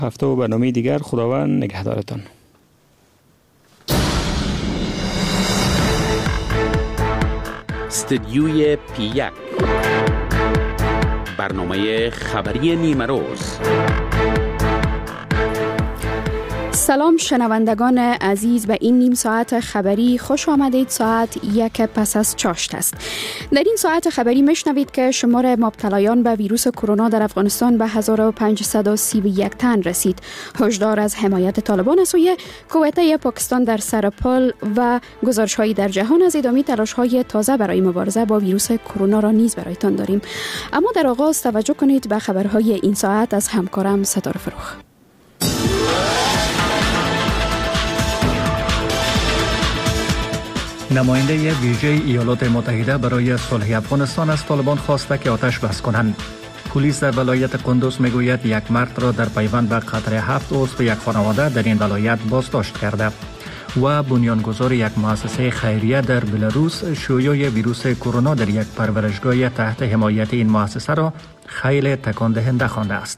هفته و برنامه دیگر خداوند نگهدارتان. استدیوی پی1 برنامه خبری نیمه روز. سلام شنوندگان عزیز، به این نیم ساعت خبری خوش آمدید. ساعت 1 پس از چاشت است. در این ساعت خبری میشنوید که شمار مبتلایان به ویروس کرونا در افغانستان به 1531 تن رسید. هشدار از حمایت طالبان از سوی کویته پاکستان در سر پل و گزارش‌هایی در جهان از ادامه تلاش‌های تازه برای مبارزه با ویروس کرونا را نیز برایتان داریم. اما در آغاز توجه کنید به خبرهای این ساعت از همکارم ستاره فروخ. نماینده ویژه ایالات متحده برای صلح افغانستان از طالبان خواسته که آتش بس کنند. پلیس در ولایت قندوز میگوید یک مرد را در پیوند به قتل 7 عضو یک خانواده در این ولایت بازداشت کرده و بنیانگذار یک مؤسسه خیریه در بلاروس شیوع ویروس کرونا در یک پرورشگاه تحت حمایت این مؤسسه را خیلی تکان دهنده خوانده است.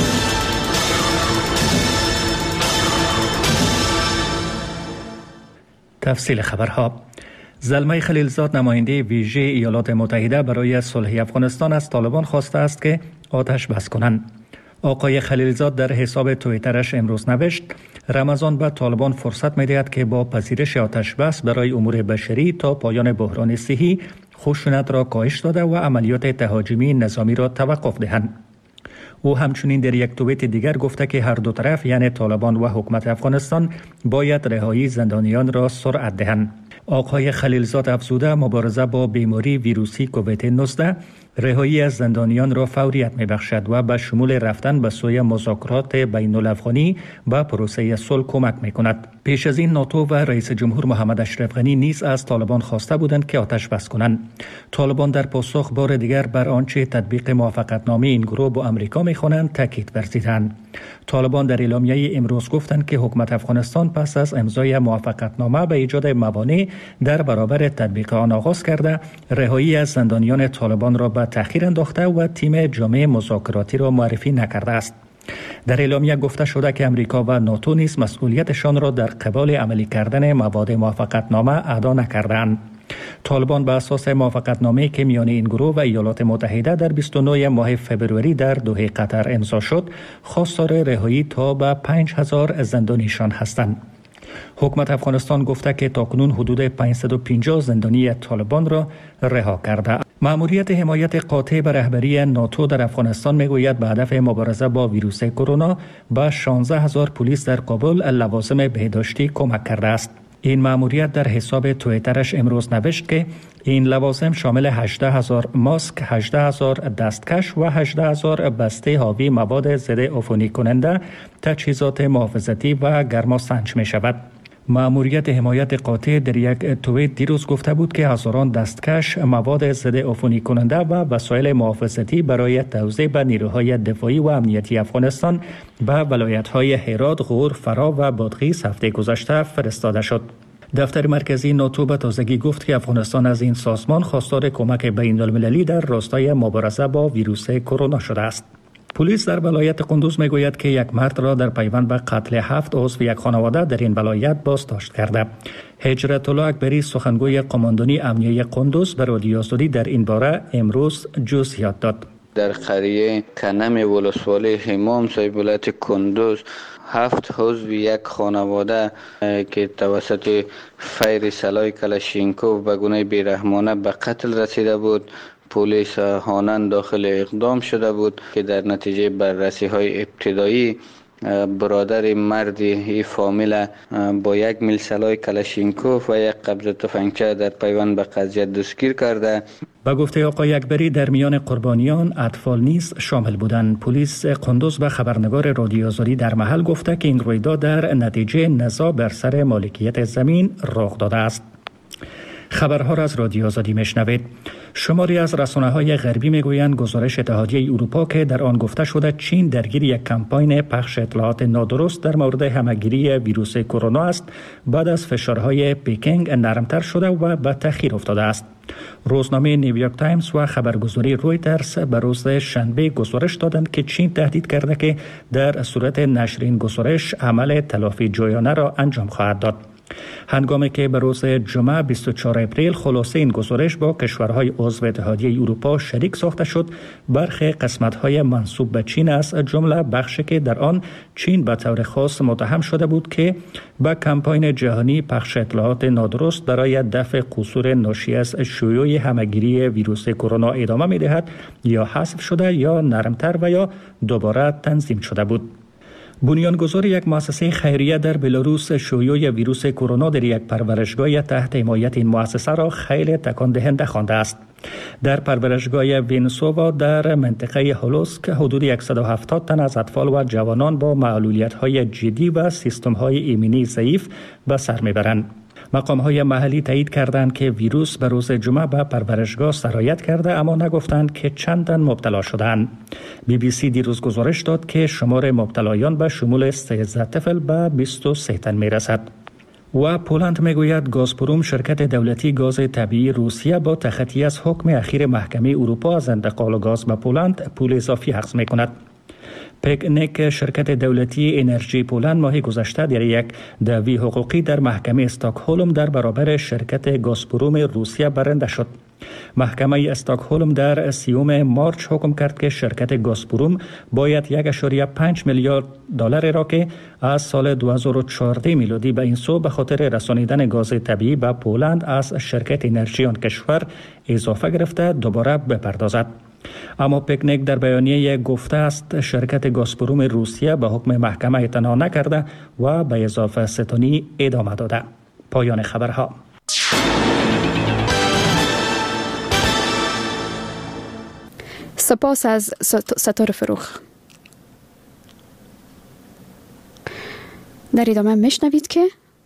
تفصیل خبرها. زلمه خلیلزاد نماینده ویژه ایالات متحده برای صلح افغانستان از طالبان خواسته است که آتش بس کنند. آقای خلیلزاد در حساب توییترش امروز نوشت: رمضان به طالبان فرصت می‌دهد که با پذیرش آتش بس برای امور بشری تا پایان بحران صحی خشونت را کاهش داده و عملیات تهاجمی نظامی را توقف دهند. او همچنین در یک توییت دیگر گفته که هر دو طرف یعنی طالبان و حکومت افغانستان باید رهایی زندانیان را سرعت دهند. آقای خلیلزاد افزوده مبارزه با بیماری ویروسی کووید 19 رهایی از زندانیان را فوریت می‌بخشد و به شمول رفتن به سوی مذاکرات بین الافغانی و پروسه صلح کمک می‌کند. پیش از این ناتو و رئیس جمهور محمد اشرف غنی نیز از طالبان خواسته بودند که آتش بس کنند. طالبان در پاسخ بار دیگر بر آنچه تطبیق موافقتنامه این گروه با آمریکا می‌خوانند تاکید ورزیدند. طالبان در اعلامیه امروز گفتند که حکومت افغانستان پس از امضای موافقتنامه به ایجاد موانع در برابر تطبیق آن آغاز کرده رهایی از زندانیان طالبان را به تأخیر انداخته و تیم جامع مذاکراتی را معرفی نکرده است. در اعلامیه گفته شده که امریکا و ناتو نیز مسئولیتشان را در قبال عملی کردن مواد موافقتنامه ادا نکردند. طالبان به اساس موافقتنامه‌ای که میان این گروه و ایالات متحده در 29 ماه فوریه در دوحه قطر امضا شد، خواستار رهایی تا به 5000 زندانیشان هستند. حکومت افغانستان گفته که تاکنون حدود 550 زندانی طالبان را رها کرده. مأموریت حمایت قاطع به رهبری ناتو در افغانستان میگوید به هدف مبارزه با ویروس کرونا به 16000 پلیس در کابل لوازم بهداشتی کمک کرده است. این مأموریت در حساب توییترش امروز نوشت که این لوازم شامل 18000 ماسک، 18000 دستکش و 18000 بسته حاوی مواد ضد عفونی کننده، تجهیزات محافظتی و گرماسنج می شود. مأموریت حمایت قاطع در یک توییت دیروز گفته بود که هزاران دستکش، مواد ضد عفونی کننده و وسایل محافظتی برای توزیع به نیروهای دفاعی و امنیتی افغانستان به ولایت‌های هرات، غور، فرا و بادغیس هفته گذشته فرستاده شد. دفتر مرکزی ناتو به تازگی گفت که افغانستان از این سازمان خواستار کمک بین‌المللی در راستای مبارزه با ویروس کرونا شده است. پلیس در ولایت قندوز میگوید که یک مرد را در پیوند به قتل 7 عضو یک خانواده در این ولایت بازداشت کرده. هجرت الله اکبری سخنگوی قماندانی امنیه قندوز به رادیو آزادی در این باره امروز جزئیات داد. در قریه کنم ولسوالی همام صاحب ولایت قندوز 7 عضو یک خانواده که توسط فیر سلاح کلاشینکوف به گونه بیرحمانه به قتل رسیده بود. پلیس هانن داخل اقدام شده بود که در نتیجه بررسی های ابتدایی برادر مردی این فامیل با 1 میل سلاح کلاشینکوف و 1 قبضه تفنگچه در پیوند به قضیه دستگیر کرده. با گفته آقای اکبری در میان قربانیان اطفال نیز شامل بودند. پلیس قندوز به خبرنگار رادیو آزادی در محل گفته که این رویداد در نتیجه نزاع بر سر مالکیت زمین رخ داده است. خبرها را از رادیو آزادی میشنوید. شماری از رسانه‌های غربی میگویند گزارش اتحادیه اروپا که در آن گفته شده چین درگیر یک کمپاین پخش اطلاعات نادرست در مورد همه‌گیری ویروس کرونا است، بعد از فشارهای پکینگ نرمتر شده و به تأخیر افتاده است. روزنامه نیویورک تایمز و خبرگزاری رویترز به روز شنبه گزارش دادند که چین تهدید کرده که در صورت نشر این گزارش عمل تلافی جویانه را انجام خواهد داد. هنگامی که به روز جمعه 24 اپریل خلاصه این گزارش با کشورهای عضو اتحادیه اروپا شریک ساخته شد، برخی قسمت‌های منسوب به چین از جمله بخشی که در آن چین به طور خاص متهم شده بود که به کمپاین جهانی پخش اطلاعات نادرست برای دفع قصور ناشی از شیوع همه‌گیری ویروس کرونا ادامه می‌دهد یا حذف شده یا نرمتر و یا دوباره تنظیم شده بود. بنیانگذار یک مؤسسه خیریه در بلاروس شیوع ویروس کرونا در یک پرورشگاه تحت حمایت این مؤسسه را خیلی تکان دهنده خوانده است. در پرورشگاه وینسووا در منطقه هولوسک حدود 170 تن از اطفال و جوانان با معلولیت‌های جدی و سیستم‌های ایمنی ضعیف به سر میبرند. مقام‌های محلی تایید کردند که ویروس به روز جمعه به پرورشگاه سرایت کرده، اما نگفتند که چند تن مبتلا شدند. BBC دیروز گزارش داد که شمار مبتلایان به شمول 13 طفل به 23 تن میرسد. و پولند میگوید گازپروم شرکت دولتی گاز طبیعی روسیه با تخطی از حکم اخیر محکمه اروپا از انتقال گاز به پولند پول اضافی اخذ میکند. پکنیک شرکت دولتی انرژی پولند ماه گذشته در یک دعوی حقوقی در محکمه استکهلم در برابر شرکت گازپروم روسیه برنده شد. محکمه استکهلم در 30 مارچ حکم کرد که شرکت گازپروم باید 1.5 میلیارد دلار را که از سال 2014 میلادی به این سو به خاطر رسانیدن گاز طبیعی به پولند از شرکت انرژی آن کشور اضافه گرفته دوباره بپردازد. اما پکنیک در بیانیه گفته است شرکت گازپروم روسیه به حکم محکمه اعتنا نکرده و به اضافه ستانی ادامه داده. پایان خبرها. سپاس از ستاره فروخ. در ادامه میشنوید که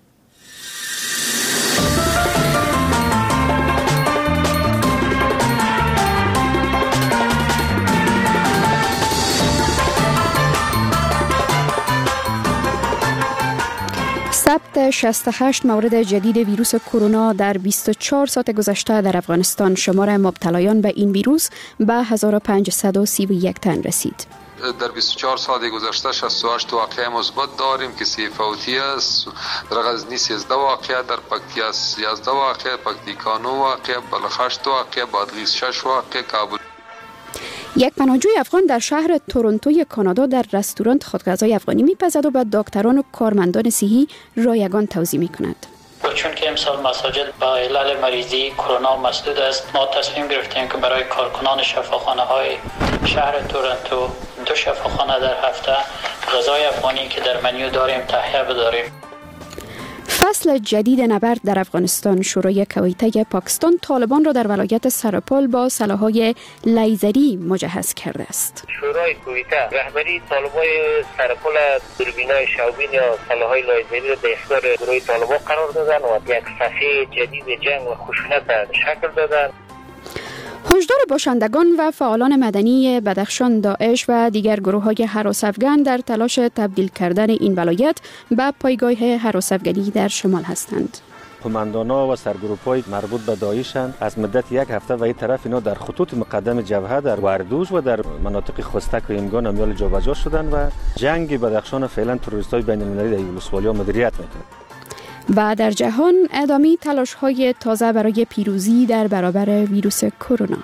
ثبت 68 مورد جدید ویروس کرونا در 24 ساعت گذشته در افغانستان. شمار مبتلایان به این ویروس به 1531 تن رسید. در 24 ساعت گذشته 68 واقعه مثبت داریم که 3 فوتی است. در غزنی 13 واقعه، در پکتیا 11 واقعه، پکتیکا 9 واقعه، بلخ 8 واقعه، بادغیس 6 واقعه، کابل. یک پناهجوی افغان در شهر تورنتوی کانادا در رستوران خودغذای افغانی میپزد و به دکتران و کارمندان صحی رایگان توضیح میکند. چون که امسال مساجد با علل مریضی کرونا مسدود است، ما تصمیم گرفتیم که برای کارکنان شفاخانه های شهر تورنتو 2 شفاخانه در هفته غذای افغانی که در منیو داریم تهیه بداریم. فصل جدید نبرد در افغانستان. شورای کویته پاکستان طالبان را در ولایت سرپل با سلاح‌های لیزری مجهز کرده است. شورای کویته رهبری طالبان سرپل دوربینای شوبین یا سلاح‌های لیزری را به اختیار گروه طالبان قرار دادن و یک صفحه جدید جنگ و خشونت شکل دادن. هشدار باشندگان و فعالان مدنی بدخشان، داعش و دیگر گروه‌های هراس‌افغان در تلاش تبدیل کردن این ولایت به پایگاه هراس‌افغانی در شمال هستند. قماندان‌ها و سرگروپ‌های مربوط به داعشند. از مدت یک هفته و این طرف اینا در خطوط مقدم جبهه در وردوش و در مناطق خستک و اینگان امیال جابجا شدند و جنگ بدخشان فعلا تروریست‌های بین‌المللی در یوگسلاویا مدیریت می‌کنند. و در جهان ادامه تلاش‌های تازه برای پیروزی در برابر ویروس کرونا.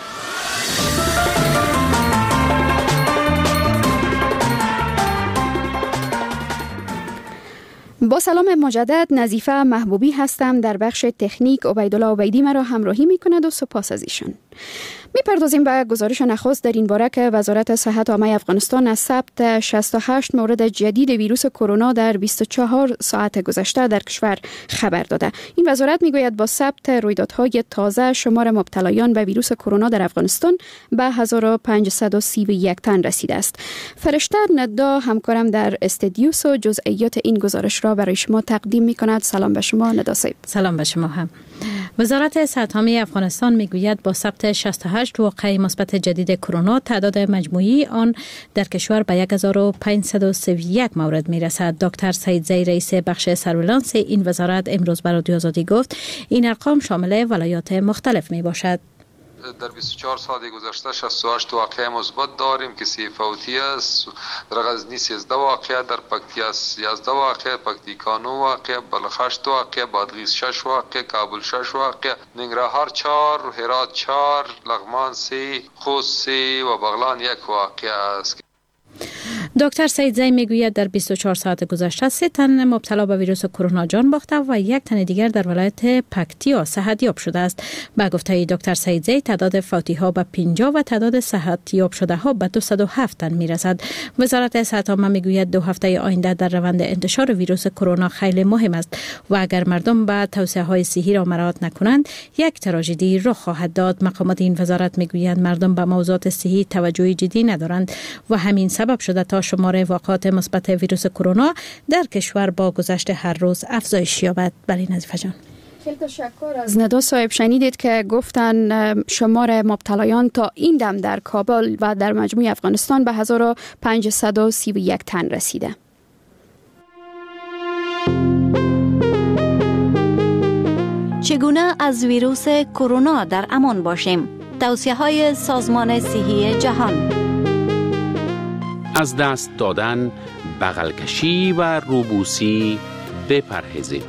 با سلام مجدد، نظیفه محبوبی هستم. در بخش تکنیک عبیدالله عبیدی مرا همراهی می‌کند و سپاس از ایشان. می‌پردازیم به گزارش نخست در این باره که وزارت صحت عامه افغانستان از ثبت 68 مورد جدید ویروس کرونا در 24 ساعت گذشته در کشور خبر داده. این وزارت میگوید با ثبت رویدادهای تازه شمار مبتلایان به ویروس کرونا در افغانستان به 1531 تن رسیده است. فرشته ندا همکارم در استودیو و جزئیات این گزارش را برای شما تقدیم می‌کند. سلام به شما ندا صاحب. سلام به شما هم. وزارت صحت عامه افغانستان میگوید با ثبت 68 واقعه مثبت جدید کرونا تعداد مجموعی آن در کشور به 1531 مورد میرسد. دکتر سعید زی رئیس بخش سرویلانس این وزارت امروز به رادیو آزادی گفت این ارقام شامل ولایات مختلف می باشد. در 24 ساعت گذشته 68 واقعه مثبت داریم که 3 فوتی است. در غزنی 13 واقعه، در پکتیا 11 واقعه، پکتیکا 9 واقعه، بلخ 8 واقعه، بادغیس 6 واقعه، کابل 6 واقعه، ننگرهار 4، هرات 4، لغمان 3، خوست 3 و بغلان 1 واقعه است. دکتر سعید زی میگوید در 24 ساعت گذشته 3 تن مبتلا به ویروس کرونا جان باخته و 1 تن دیگر در ولایت پکتیا صحتیاب شده است. با گفته دکتر سعید زی تعداد فوتی ها به 50 و تعداد صحتیاب شده ها به 207 تن میرسد. وزارت صحت عامه میگوید 2 هفته آینده در روند انتشار ویروس کرونا خیلی مهم است و اگر مردم به توصیه های صحی را مراعات نکنند یک تراژدی رخ خواهد داد. مقامات این وزارت میگویند مردم به موضوعات صحی توجه جدی ندارند و همین سبب شده تا شمار واقعات مثبت ویروس کرونا در کشور با گذشت هر روز افزایش یابد. بله نظیفه جان. خیلی تشکر از ندا صاحب. شنیدید که گفتن شمار مبتلایان تا این دم در کابل و در مجموع افغانستان به 1531 تن رسیده. چگونه از ویروس کرونا در امان باشیم؟ توصیه‌های سازمان صحی جهان. از دست دادن، بغل کشی و روبوسی بپرهیزید.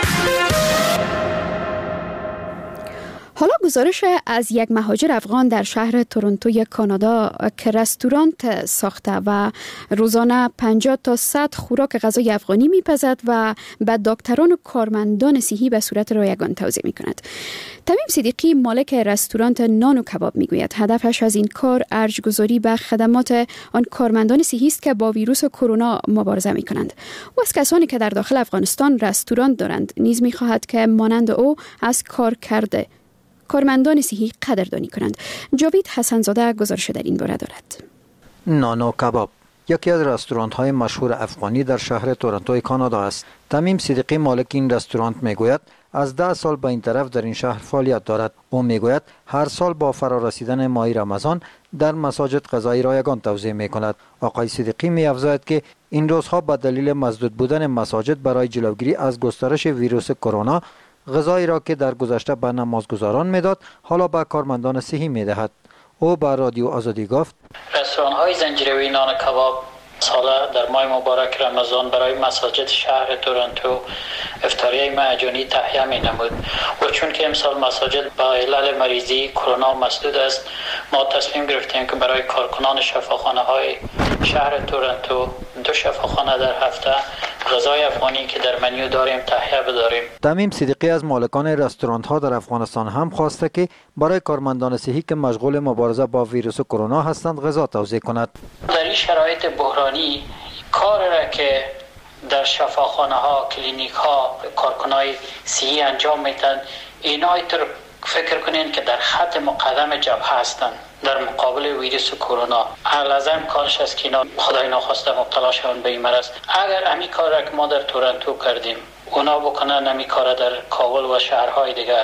حالا گزارش از یک مهاجر افغان در شهر تورنتوی کانادا که رستوران ساخته و روزانه 50 تا 100 خوراک غذای افغانی میپزد و به دکتران و کارمندان صحی به صورت رایگان توزیع میکند. تمیم صدیقی مالک رستوران نان و کباب میگوید هدفش از این کار ارجگذاری به خدمات آن کارمندان صحی است که با ویروس کرونا مبارزه میکنند و از کسانی که در داخل افغانستان رستوران دارند نیز میخواهد که مانند او از کار کرده کارمندان صحی قدردانی کنند. جاوید حسنزاده گزارش در این باره دارد. نان و کباب یکی از رستوران‌های مشهور افغانی در شهر تورنتوی کانادا است. تمیم صدیقی مالک این رستوران میگوید از 10 سال به این طرف در این شهر فعالیت دارد. او میگوید هر سال با فرارسیدن ماه رمضان در مساجد غذای رایگان توزیع میکند. آقای صدیقی می‌افزاید که این روزها به دلیل مسدود بودن مساجد برای جلوگیری از گسترش ویروس کرونا غذایی را که در گذشته به نمازگزاران میداد حالا به کارمندان صحی میدهد. او به رادیو آزادی گفت رستوران‌های زنجیروی نان کباب ساله در ماه مبارک رمضان برای مساجد شهر تورنتو افطاریه مجانی تهیه می نمود و چون که امسال مساجد با علل مریضی کرونا مسدود است ما تصمیم گرفتیم که برای کارکنان شفاخانه های شهر تورنتو 2 شفاخانه در هفته غذای افغانی که در منیو داریم تهیه بداریم. تمیم صدیقی از مالکان رستوران ها در افغانستان هم خواسته که برای کارمندان صحی که مشغول مبارزه با ویروس کرونا هستند غذا توزیع کند. در این شرایط بحرانی کار را که در شفاخانه ها، کلینیک ها کارکنای صحی انجام میدن اینا اینطور فکر کنین که در خط مقدم جبهه هستند در مقابل ویروس کرونا. لازم کارش است که اینا خدای ناخواسته مبتلا شوند به این مرض. اگر امی کار را که ما در تورنتو کردیم اونا بکنن امی کار در کابل و شهرهای دیگر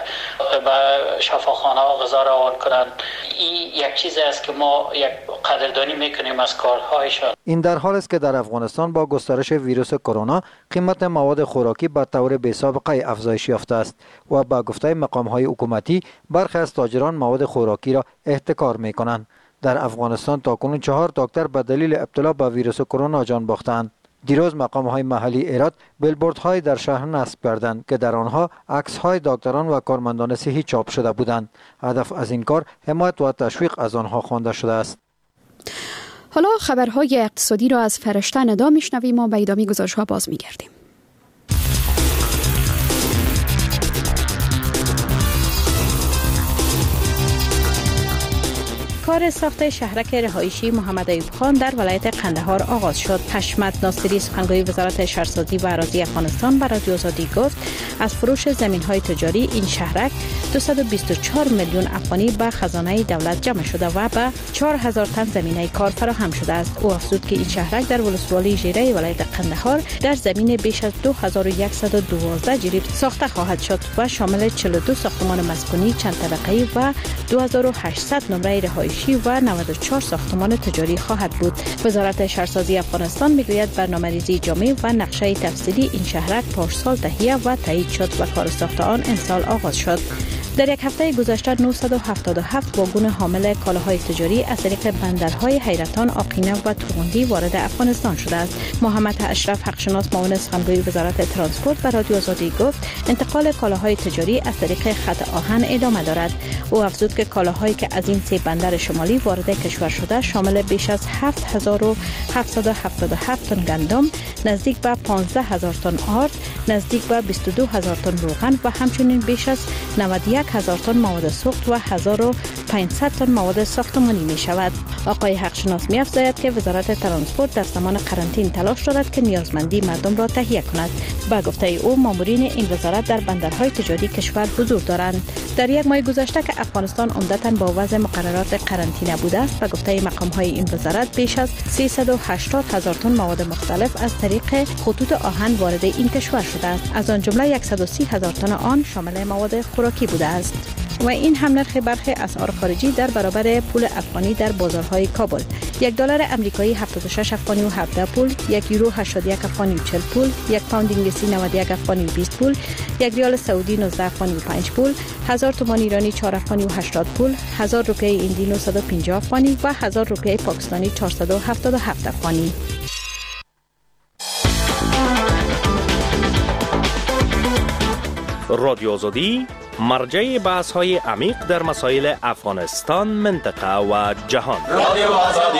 و شفاخانه ها غذا روان کنن، این یک چیز است که ما یک قدردانی میکنیم از کارهایشان. این در حال است که در افغانستان با گسترش ویروس کرونا قیمت مواد خوراکی به طور بی‌سابقه افزایش یافته است و با گفته مقام‌های حکومتی برخی از تاجران مواد خوراکی را احتکار میکنند. در افغانستان تاکنون 4 دکتر به دلیل ابتلا به ویروس کرونا جان باختند. دیروز مقام‌های محلی ایراد بیلبوردهای در شهر نصب کردند که در آنها عکس‌های دکتران و کارمندان صحی چاپ شده بودند. هدف از این کار حمایت و تشویق از آنها خوانده شده است. حالا خبرهای اقتصادی را از فرشته ندا میشنویم و به ادامه گزارش‌ها باز میگردیم. کار ساخت شهرک رهایشی محمد ایوب خان در ولایت قندهار آغاز شد. حشمت ناصری سخنگوی وزارت شهرسازی و اراضی افغانستان به رادیو آزادی گفت از فروش زمین‌های تجاری این شهرک 224 میلیون افغانی به خزانه دولت جمع شده و به 4000 تن زمینه کار فراهم شده است. او افزود که این شهرک در ولسوالی ژیره ولایت قندهار در زمین بیش از 2112 جریب ساخته خواهد شد و شامل 42 ساختمان مسکونی چند طبقه‌ای و 2800 نمره رهایشی و 94 ساختمان تجاری خواهد بود. وزارت شهرسازی افغانستان میگوید برنامه‌ریزی جامع و نقشه تفصیلی این شهرک پارسال تهیه و تایید شد و کار ساخت آن امسال آغاز شد. در یک هفته گذشته 977 واگن حامل کالاهای تجاری از طریق بندرهای حیرتان، آقینه و تورغندی وارد افغانستان شده است. محمد اشرف حقشناس معاون سخنگوی وزارت ترانسپورت و رادیو آزادی گفت انتقال کالاهای تجاری از طریق خط آهن ادامه دارد. او افزود که کالاهایی که از این سه بندر شمالی وارد کشور شده شامل بیش از 7777 تن گندم، نزدیک به 15000 تن آرد، نزدیک به 22000 تن روغن و همچنین بیش از 91000 تن مواد سوخت و 1500 تن مواد ساختمانی می شود. آقای حقشناس می افزاید که وزارت ترانسپورت در زمان قرنطینه تلاش دارد که نیازمندی مردم را تهیه کند. با گفته او مامورین این وزارت در بندرهای تجاری کشور حضور دارند. در یک ماه گذشته که افغانستان عمدتاً با وضع مقررات قرنطینه بوده است، به گفته مقام‌های این وزارت بیش از 380,000 تن مواد مختلف از طریق خطوط آهن وارد این کشور شده است. از آن جمله 130,000 تن آن شامل مواد خوراکی بوده است. و این هم نرخ برخی اسعار خارجی در برابر پول افغانی در بازارهای کابل. $1 امریکایی 76 افغانی و 17 پول، $1 یورو 81 افغانی و 40 پول، $1 پوند انگلیسی 91 افغانی و 20 پول، $1 ریال سعودی 19 افغانی و 5 پول، 1000 تومان ایرانی 4 افغانی و 80 پول، 1000 روپیه هندی 950 افغانی و 1000 روپیه پاکستانی 477 افغانی. رادیو آزادی مرجع بحث های عمیق در مسائل افغانستان، منطقه و جهان. رادیو آزادی.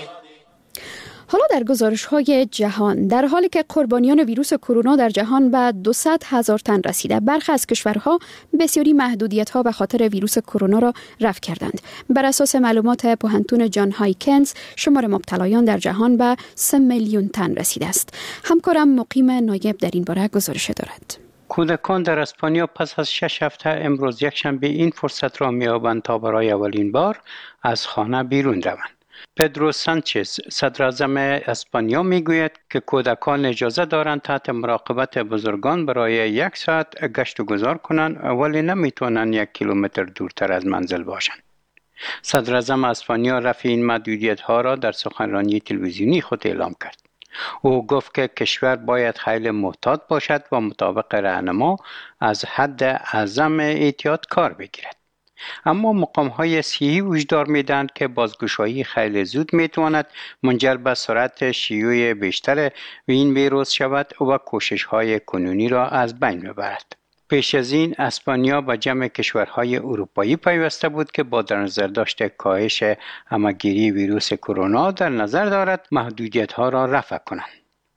حالا در گزارش‌های جهان، در حالی که قربانیان ویروس کرونا در جهان به 200,000 تن رسیده، برخی از کشورها بسیاری محدودیت‌ها به خاطر ویروس کرونا را رفع کردند. بر اساس معلومات پوهنتون جان هایکنز، شمار مبتلایان در جهان به 3 میلیون تن رسیده است. همکارم مقیم نایب در این باره گزارش دارد. کودکان در اسپانیا پس از 6 هفته امروز یکشنبه این فرصت را می‌یابند تا برای اولین بار از خانه بیرون روند. پدرو سانچز صدراعظم اسپانیا میگوید که کودکان اجازه دارند تحت مراقبت بزرگان برای 1 ساعت گشت و گذار کنند، ولی نمیتوانند 1 کیلومتر دورتر از منزل باشند. صدراعظم اسپانیا رفع این محدودیت‌ها را در سخنرانی تلویزیونی خود اعلام کرد. او گفت که کشور باید خیلی محتاط باشد و مطابق راهنما از حد اعظم احتیاط کار بگیرد. اما مقام‌های صحی هشدار می‌دهند که بازگشایی خیلی زود می‌تواند منجر به سرعت شیوع بیشتر این ویروس شود و کوشش‌های کنونی را از بین ببرد. پیش از این اسپانیا به جمع کشورهای اروپایی پیوسته بود که با در نظر داشته کاهش همه‌گیری ویروس کرونا در نظر دارد محدودیت‌ها را رفع کنند.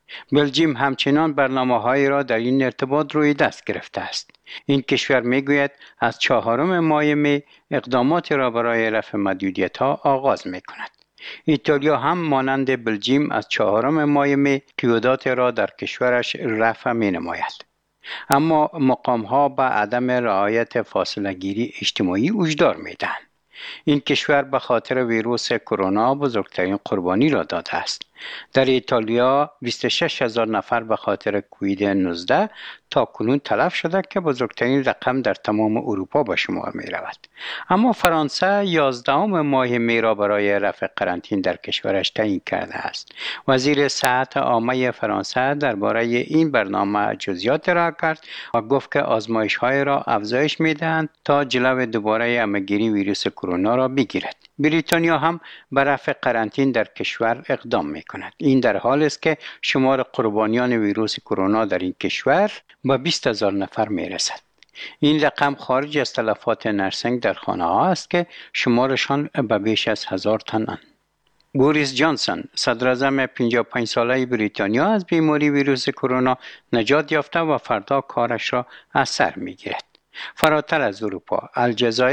بلژیم همچنان برنامه‌هایی را در این ارتباط روی دست گرفته است. این کشور میگوید از 4 ماه می اقداماتی را برای رفع محدودیت‌ها آغاز می‌کند. ایتالیا هم مانند بلژیم از 4 ماه می قیودات را در کشورش رفع می‌نماید. اما مقام‌ها به عدم رعایت فاصله گیری اجتماعی هشدار می‌دهند. این کشور به خاطر ویروس کرونا بزرگترین قربانی را داده است. در ایتالیا 26,000 نفر به خاطر کووید 19 تا کنون تلف شده که بزرگترین رقم در تمام اروپا به شمار می رود. اما فرانسه 11 ماه می را برای رفع قرنطینه در کشورش تعیین کرده است. وزیر صحت عامه فرانسه درباره این برنامه جزئیات را کرد و گفت که آزمایش‌های را افزایش می‌دهند تا جلو دوباره همه‌گیری ویروس کرونا را بگیرد. بریتانیا هم به رفع قرنطینه در کشور اقدام می‌کند. این در حالی است که شمار قربانیان ویروس کرونا در این کشور به 20,000 نفر می‌رسد. این رقم خارج از تلفات نرسنگ در خانه‌ها است که شمارشان به بیش از 1000 تن است. بوریس جانسون صدراعظم 55 ساله بریتانیا از بیماری ویروس کرونا نجات یافته و فردا کارش را از سر می‌گیرد. فراتر از اروپا، الجزایر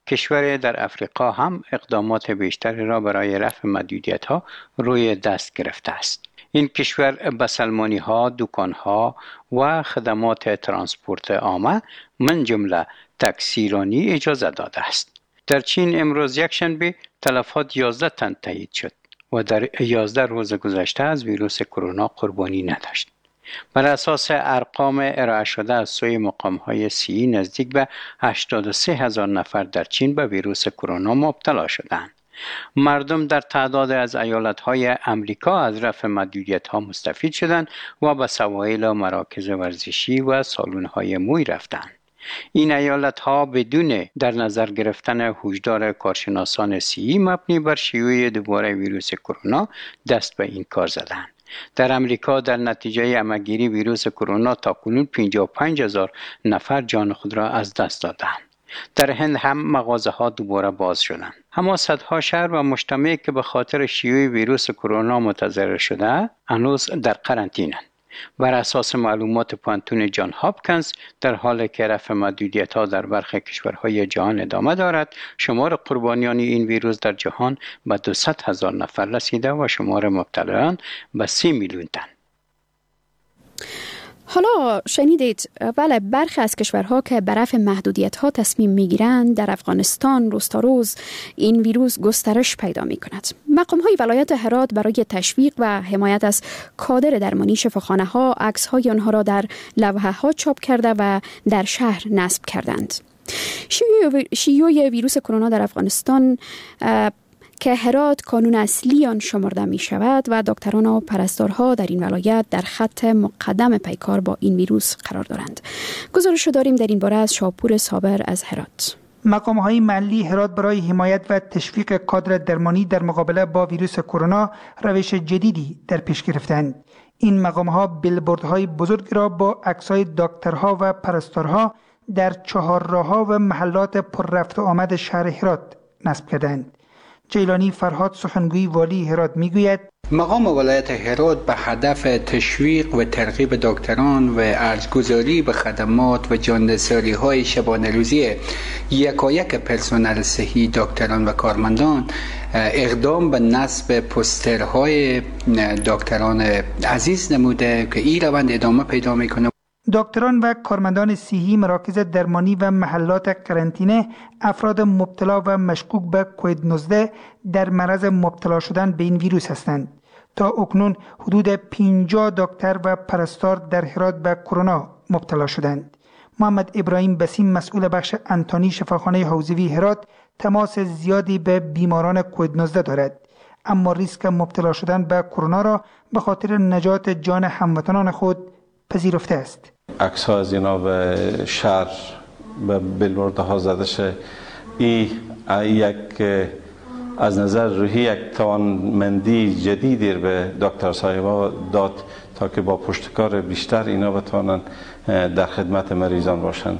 کشور در افریقا هم اقدامات بیشتری را برای رفع محدودیت‌ها روی دست گرفته است. این کشور به سلمانی‌ها، دکان‌ها و خدمات ترانسپورت عامه من جمله تاکسیرانی اجازه داده است. در چین امروز یکشنبه تلفات 11 تن تایید شد و در 11 روز گذشته از ویروس کرونا قربانی نداشت. بر اساس ارقام ارائه شده از سوی مقام‌های صحی نزدیک به 83,000 نفر در چین به ویروس کرونا مبتلا شدند. مردم در تعداد از ایالت‌های امریکا از رفع محدودیت‌ها مستفید شدند و به سواحل و مراکز ورزشی و سالن‌های موی رفتند. این ایالت‌ها بدون در نظر گرفتن هشدار کارشناسان صحی مبنی بر شیوع دوباره ویروس کرونا دست به این کار زدند. در امریکا در نتیجه عمه‌گیری ویروس کرونا تاکنون 55,000 نفر جان خود را از دست دادند. در هند هم مغازه‌ها دوباره باز شدند. اما صدها شهر و مجتمعی که به خاطر شیوع ویروس کرونا متضرر شده هنوز در قرنطینه‌اند. بر اساس معلومات پانتون جان هاپکینز در حالی که رفع محدودیت‌ها در برخی کشورهای جهان ادامه دارد، شمار قربانیان این ویروس در جهان به 200,000 نفر رسیده و شمار مبتلایان به 30 میلیون تن. حالا شنیدید بله برخی از کشورها که بر رفع محدودیت‌ها تصمیم می‌گیرند در افغانستان روز تا روز این ویروس گسترش پیدا می‌کند. مقام‌های ولایت هرات برای تشویق و حمایت از کادر درمانی شفاخانه‌ها عکس‌های آنها را در لوحه‌ها چاپ کرده و در شهر نصب کردند. شیوع ویروس کرونا در افغانستان که هرات کانون اصلی آن شمرده می شود و دکتران و پرستارها در این ولایت در خط مقدم پیکار با این ویروس قرار دارند. گزارش داریم در این باره از شاپور صابر از هرات. مقام‌های محلی هرات برای حمایت و تشویق کادر درمانی در مقابله با ویروس کرونا روش جدیدی در پیش گرفتند. این مقام‌ها بیلبوردهای بزرگ را با عکس‌های دکترها و پرستارها در چهارراه‌ها و محلات پر رفت و آمد شهر هرات نصب کردند. جیلانی فرهاد سخنگوی والی هرات میگوید مقام ولایت هرات به هدف تشویق و ترغیب دکتران و ارزگذاری به خدمات و جاندساری‌های شبانه روزی یکایک پرسنل صحی دکتران و کارمندان اقدام به نصب پوسترهای دکتران عزیز نموده که این روند ادامه پیدا میکنه. دکتران و کارمندان صحی مراکز درمانی و محلات قرنطینه افراد مبتلا و مشکوک به کووید 19 در معرض مبتلا شدن به این ویروس هستند. تا اکنون حدود 50 دکتر و پرستار در هرات به کرونا مبتلا شدند. محمد ابراهیم بسیم مسئول بخش انتانی شفاخانه حوزوی هرات تماس زیادی به بیماران کووید 19 دارد، اما ریسک مبتلا شدن به کرونا را به خاطر نجات جان هموطنان خود پذیرفته است. عکس ها از اینا به شهر به بیلبوردها زده شه، این یک از نظر روحی یک توانمندی جدیدی به دکتر صاحبا داد تا که با پشتکار بیشتر اینا بتوانند در خدمت مریضان باشند،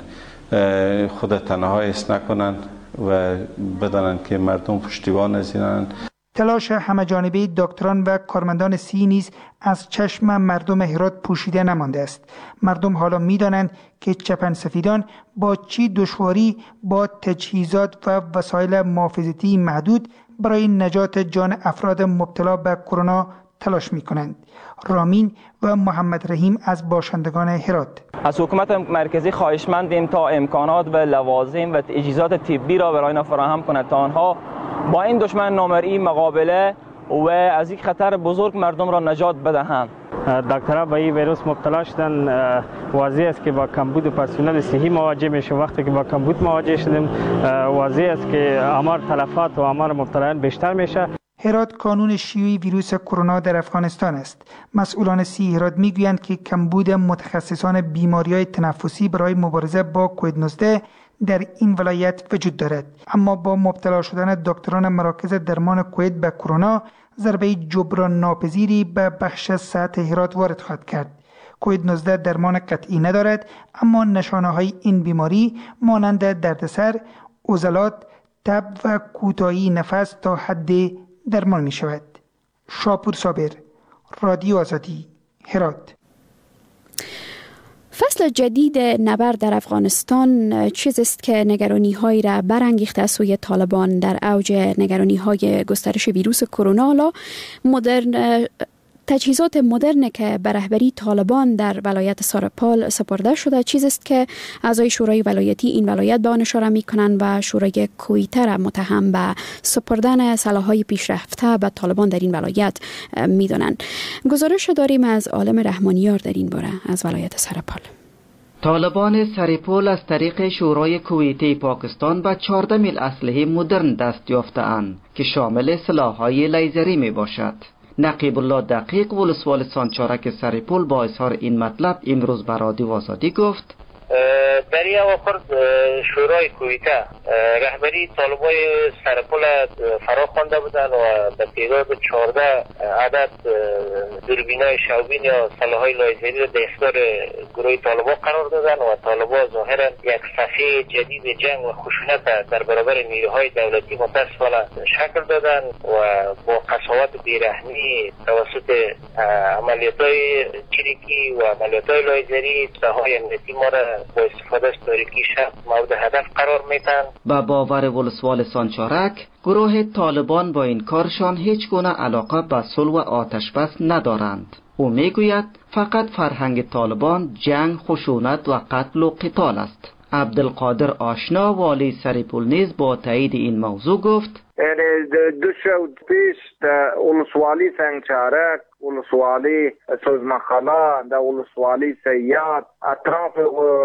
خود تنها ایست نکنند و بدانند که مردم پشتیبان از اینند. تلاش همه‌جانبه دکتران و کارمندان صحی نیز از چشم مردم هرات پوشیده نمانده است. مردم حالا می‌دانند که چپنسفیدان با چی دشواری با تجهیزات و وسایل محافظتی محدود برای نجات جان افراد مبتلا به کرونا تلاش می‌کنند. رامین و محمد رحیم از باشندگان هرات از حکومت مرکزی خواهشمندیم تا امکانات و لوازم و تجهیزات طبی را برای آنها فراهم کند تا آنها با این دشمن نامرئی مقابله و از این خطر بزرگ مردم را نجات بدهند. دکترها به این ویروس مبتلا شدن، واضح است که با کمبود پرسنل صحی مواجه میشه. وقتی که با کمبود مواجه شدیم واضح است که آمار تلفات و آمار مبتلایان بیشتر میشه. هرات کانون شیوع ویروس کرونا در افغانستان است. مسئولان صحی هرات میگویند که کمبود متخصصان بیماری‌های تنفسی برای مبارزه با کووید 19 در این ولایت وجود دارد، اما با مبتلا شدن دکتران مراکز درمان کووید به کرونا ضربه جبران ناپذیری به بخش صحت هرات وارد خواهد کرد. کووید 19 درمان قطعی ندارد، اما نشانه‌های این بیماری مانند دردسر، عضلات، تب و کوتاهی نفس تا حد درمان می شود. شاپور صابر، رادیو آزادی، هرات. فصل جدید نبرد در افغانستان چیزی است که نگرانی‌هایی را برانگیخته از سوی طالبان. در اوج نگرانی‌های گسترش ویروس کرونا، تجهیزات مدرن که به رهبری طالبان در ولایت سارپال سپرده شده چیزی است که اعضای شورای ولایتی این ولایت به آن اشاره می‌کنند و شورای کویته را متهم به سپردن سلاح‌های پیشرفته به طالبان در این ولایت می‌دانند. گزارش داریم از عالم رحمانیار در این باره از ولایت سارپال. طالبان سرپول از طریق شورای کویتی پاکستان به 14 میل اسلحه مدرن دست یافته‌اند که شامل سلاح‌های لیزری میباشد. نقیب الله دقیق ولسوال سانچارک سرپول با اظهار این مطلب امروز به رادیو آزادی گفت در این اواخر شورای کویته رهبری طالبای سرپول فرا خوانده بودن و به تعداد 14 عدد دوربینای شوبین یا سلاح‌های لیزری را در اختیار گروه طالبان قرار دادن و طالبان ظاهرا یک صفحه جدید جنگ و خشونت در برابر نیروهای دولتی متاسفانه شکل دادن و با قساوت بیرحمی توسط عملیات‌های چریکی و عملیات‌های لیزری سلاح‌های امنیتی ما را با استفاده از تاریکی شب مورد هدف قرار میدن. با باور ولسوال سانچارک گروه طالبان با این کارشان هیچ گونه علاقه به صلح و آتش بس ندارند. او میگوید فقط فرهنگ طالبان جنگ، خشونت و قتل و قتال است. عبدالقادر آشنا والی سرپول نیز با تایید این موضوع گفت دو شب پیش در ولسوالی سنگچارک، ولسوالی سوزمخلا، در ولسوالی سیاد، اطراف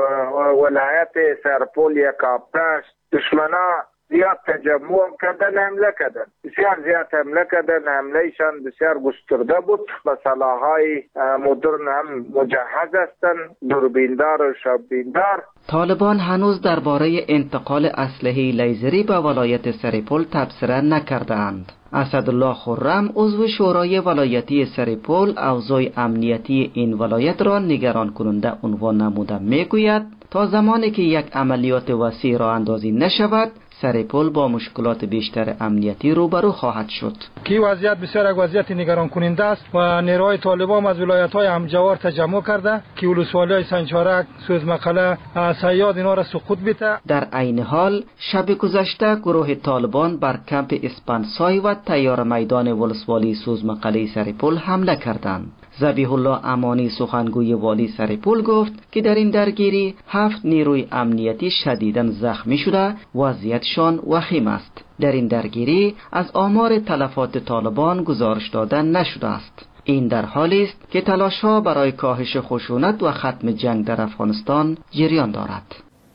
ولایت سرپول یک آبتش دشمنا زیاد تجمع کردن، حمله کردن، بسیار زیاد حمله کردن. حملهشان بسیار گسترده بود، با سلاح‌های مدرن هم مجهز هستند، دوربیندار و شببیندار. طالبان هنوز درباره انتقال اسلحه لیزری به ولایت سرپول تبصره نکردند. اسدالله خرم عضو شورای ولایتی سرپول اوضاع امنیتی این ولایت را نگران کننده عنوان نموده میگوید تا زمانی که یک عملیات وسیع راه اندازی نشود سرپول با مشکلات بیشتر امنیتی روبرو خواهد شد. کی وضعیت بسیار یک وضعیت نگران کننده است و نیروهای طالبان از ولایت‌های همجوار تجمع کرده که ولسوالی‌های سنگچارک، سوزمخلا، سیاد اینا را سقوط بده. در عین حال شب گذشته گروه طالبان بر کمپ اسپانسای و تیار میدان ولسوالی سوزمخله سرپول حمله کردند. ذبیح الله امانی سخنگوی والی سرپول گفت که در این درگیری 7 نیروی امنیتی شدیداً زخمی شده، وضعیتشان وخیم است. در این درگیری از آمار تلفات طالبان گزارش داده نشده است. این در حالی است که تلاش‌ها برای کاهش خشونت و ختم جنگ در افغانستان جریان دارد.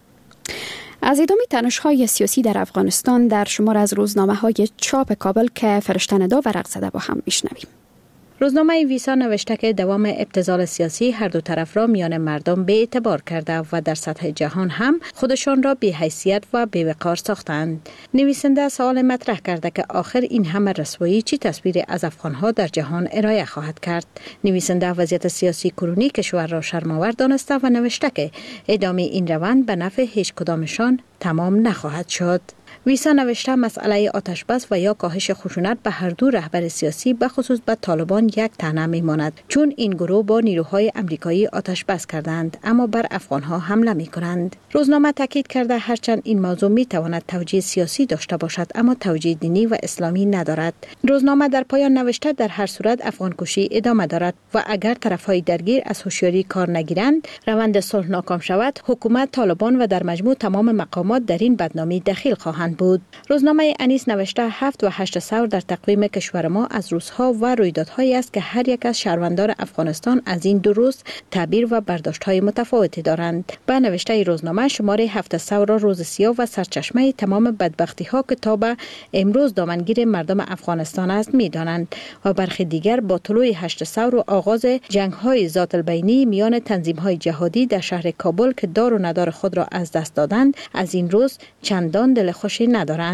از ادامه تنش‌های سیاسی در افغانستان در شمار از روزنامه‌های چاپ کابل که فرشته‌ندا ورق زده با هم میشنویم. روزنامه ویسا نوشته که دوام ابتذال سیاسی هر دو طرف را میان مردم به اعتبار کرده و در سطح جهان هم خودشان را بی حیثیت و بی وقار ساختند. نویسنده سوال مطرح کرده که آخر این همه رسوایی چی تصویری از افغانها در جهان ارائه خواهد کرد. نویسنده وضعیت سیاسی کنونی کشور را شرم‌آور دانسته و نوشته که ادامه این روند به نفع هیچ کدامشان تمام نخواهد شد. ویسا نوشته مسئله آتش بس و یا کاهش خشونت به هر دو رهبر سیاسی به خصوص به طالبان یک طعنه می‌ماند، چون این گروه با نیروهای آمریکایی آتش بس کردند اما بر افغانها حمله می‌کنند. روزنامه تاکید کرده هرچند این موضوع می‌تواند توجیه سیاسی داشته باشد اما توجیه دینی و اسلامی ندارد. روزنامه در پایان نوشته در هر صورت افغان کشی ادامه دارد و اگر طرف‌های درگیر از هوشیاری کار نگیرند روند صلح ناکام شود، حکومت، طالبان و در مجموع تمام مقامات در این بدنامی دخیل خواهند بود. روزنامه انیس نوشته 7 و 8 ثور در تقویم کشور ما از روزها و رویدادهایی است که هر یک از شهروندان افغانستان از این دو روز تعبیر و برداشت‌های متفاوتی دارند. به نوشته روزنامه شماره 7 ثور را روز سیاه و سرچشمه تمام بدبختی‌ها که تا به امروز دامنگیر مردم افغانستان است می‌دانند و برخی دیگر با طلوع 8 ثور و آغاز جنگ‌های ذات البینی میان تنظیم‌های جهادی در شهر کابل که دار و ندار خود را از دست دادند از این روز چندان دلخوشی ندارند.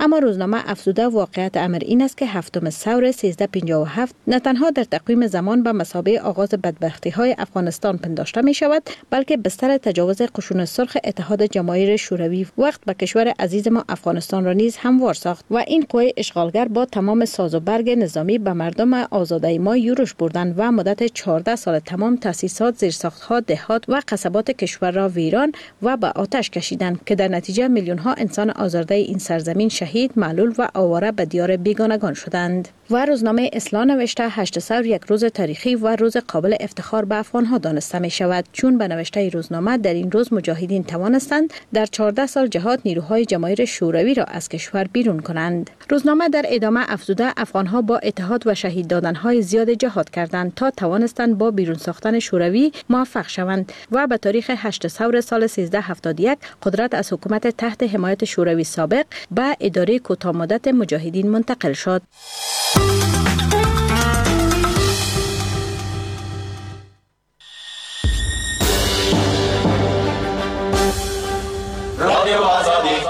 اما روزنامه افزوده واقعیت امر این است که هفتم ثور 1357 نه تنها در تقویم زمان به مثابه آغاز بدبختی‌های افغانستان پنداشته می شود، بلکه بستر تجاوز قشون سرخ اتحاد جماهیر شوروی وقت به کشور عزیز ما افغانستان را نیز هموار ساخت و این قوه اشغالگر با تمام ساز و برگ نظامی به مردم آزاده ما یورش بردند و مدت 14 سال تمام تأسیسات، زیرساخت‌ها، دهات و قصبات کشور را ویران و به آتش کشیدند که در نتیجه میلیون‌ها انسان آزرده این سرزمین شهید، معلول و آواره به دیار بیگانگان شدند. و روزنامه اصلاح نوشته 8 ثور یک روز تاریخی و روز قابل افتخار به افغان‌ها دانسته می شود، چون به نوشته روزنامه در این روز مجاهدین توانستند در 14 سال جهاد نیروهای جماهیر شوروی را از کشور بیرون کنند. روزنامه در ادامه افزوده افغان‌ها با اتحاد و شهید دادن‌های زیاد جهاد کردند تا توانستند با بیرون ساختن شوروی موفق شوند و به تاریخ 8 ثور سال 1371 قدرت از حکومت تحت حمایت شوروی سابق به اداره کوتاه مدت مجاهدین منتقل شد.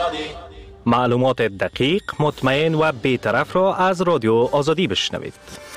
معلومات دقیق، مطمئن و بی‌طرف را از رادیو آزادی بشنوید.